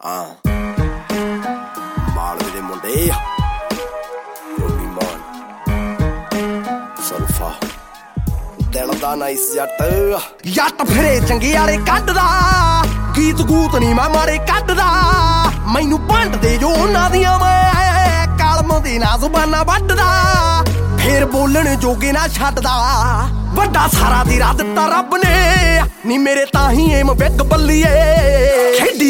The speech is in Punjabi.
ਮਾਲਵੇ ਦੇ ਮੁੰਡੇ ਰੋਮੀ ਮਾਨ ਸਲਫਾ ਦਿਲ ਦਾ ਨਾਈਸ ਜੱਟ ਫਿਰੇ ਚੰਗੇ ਵਾਲੇ ਕੱਢਦਾ ਗੀਤ ਗੂਤ ਨੀ ਮੈਂ ਮਾਰੇ ਕੱਢਦਾ ਮੈਨੂੰ ਭੰਡ ਦੇ ਜੋ ਉਹਨਾਂ ਦੀਆਂ ਮੈਂ ਕਲਮ ਦੀ ਨਾ ਜ਼ੁਬਾਨਾਂ ਵੱਢਦਾ ਫੇਰ ਬੋਲਣ ਜੋਗੇ ਨਾ ਛੱਡਦਾ ਵੱਡਾ ਸਾਰਾ ਤੇਰਾ ਦਿੱਤਾ ਰੱਬ ਨੇ ਨੀ ਮੇਰੇ ਤਾਂ ਹੀ ਏਮ ਵਿਗ ਬੱਲੀਏ ਖੇਡੀ